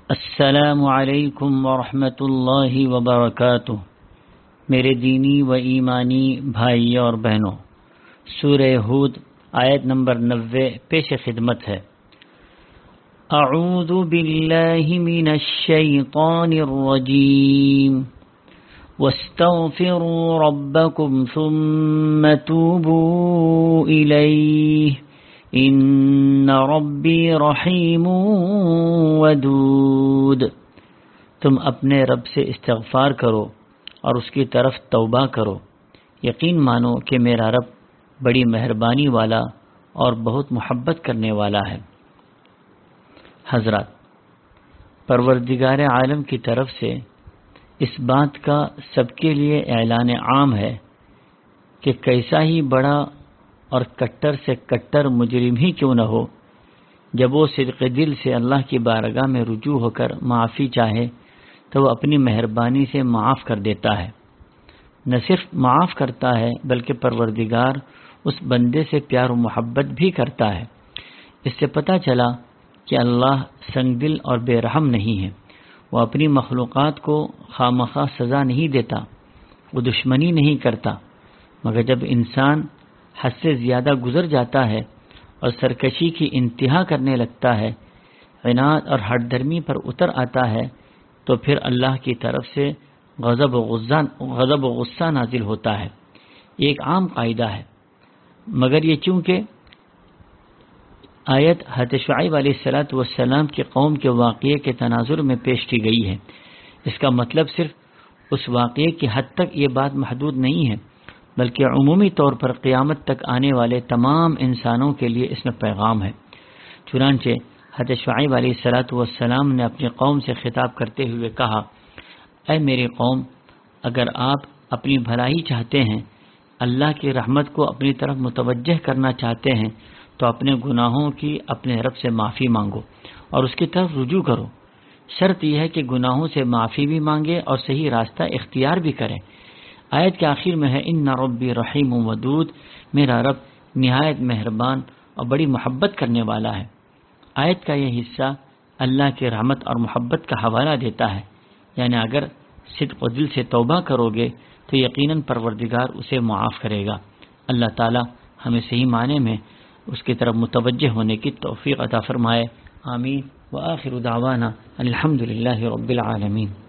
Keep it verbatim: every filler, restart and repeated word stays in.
السلام علیکم ورحمۃ اللہ وبرکاتہ۔ میرے دینی و ایمانی بھائی اور بہنوں، سورہ ہود آیت نمبر نوے پیش خدمت ہے۔ اعوذ باللہ من الشیطان الرجیم واستغفروا ربکم ثم توبوا الیہ ان ربی رحیم ودود۔ تم اپنے رب سے استغفار کرو اور اس کی طرف توبہ کرو، یقین مانو کہ میرا رب بڑی مہربانی والا اور بہت محبت کرنے والا ہے۔ حضرات، پروردگار عالم کی طرف سے اس بات کا سب کے لیے اعلان عام ہے کہ کیسا ہی بڑا اور کٹر سے کٹر مجرم ہی کیوں نہ ہو، جب وہ صدق دل سے اللہ کی بارگاہ میں رجوع ہو کر معافی چاہے تو وہ اپنی مہربانی سے معاف کر دیتا ہے۔ نہ صرف معاف کرتا ہے بلکہ پروردگار اس بندے سے پیار و محبت بھی کرتا ہے۔ اس سے پتہ چلا کہ اللہ سنگ دل اور بے رحم نہیں ہے۔ وہ اپنی مخلوقات کو خامخواہ سزا نہیں دیتا، وہ دشمنی نہیں کرتا، مگر جب انسان حد سے زیادہ گزر جاتا ہے اور سرکشی کی انتہا کرنے لگتا ہے، عناد اور ہٹ درمی پر اتر آتا ہے، تو پھر اللہ کی طرف سے غضب و غصہ غضب و غصہ نازل ہوتا ہے۔ یہ ایک عام قاعدہ ہے، مگر یہ چونکہ آیت حضرت شعیب علیہ الصلاۃ والسلام کی قوم کے واقعے کے تناظر میں پیش کی گئی ہے، اس کا مطلب صرف اس واقعے کی حد تک یہ بات محدود نہیں ہے، بلکہ عمومی طور پر قیامت تک آنے والے تمام انسانوں کے لیے اس میں پیغام ہے۔ چنانچہ حضرت شعیب علیہ الصلاۃ والسلام نے اپنی قوم سے خطاب کرتے ہوئے کہا، اے میری قوم، اگر آپ اپنی بھلائی چاہتے ہیں، اللہ کی رحمت کو اپنی طرف متوجہ کرنا چاہتے ہیں، تو اپنے گناہوں کی اپنے رب سے معافی مانگو اور اس کی طرف رجوع کرو۔ شرط یہ ہے کہ گناہوں سے معافی بھی مانگے اور صحیح راستہ اختیار بھی کریں۔ آیت کے آخر میں ہے ان ربی رحیم ودود، میرا رب نہایت مہربان اور بڑی محبت کرنے والا ہے۔ آیت کا یہ حصہ اللہ کی رحمت اور محبت کا حوالہ دیتا ہے، یعنی اگر صدق و دل سے توبہ کرو گے تو یقیناً پروردگار اسے معاف کرے گا۔ اللہ تعالی ہمیں صحیح معنی میں اس کی طرف متوجہ ہونے کی توفیق عطا فرمائے۔ آمین۔ وآخر دعوانا الحمد للہ رب العالمین۔